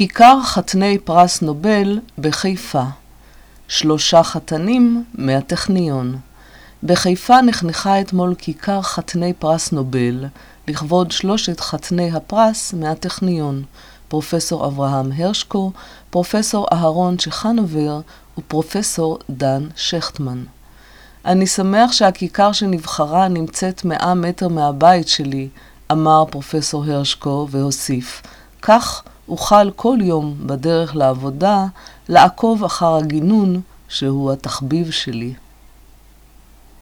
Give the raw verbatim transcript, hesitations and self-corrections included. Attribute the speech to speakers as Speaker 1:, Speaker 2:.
Speaker 1: כיכר חתני פרס נובל בחיפה. שלושה חתנים מהטכניון. בחיפה נחנכה אתמול כיכר חתני פרס נובל, לכבוד שלושת חתני הפרס מהטכניון, פרופסור אברהם הרשקו, פרופסור אהרון צ'חנובר ופרופסור דן שכטמן. אני שמח שהכיכר שנבחרה נמצאת מאה מטר מהבית שלי, אמר פרופסור הרשקו והוסיף, כך אוכל כל יום בדרך לעבודה לעקוב אחר הגינון שהוא התחביב שלי.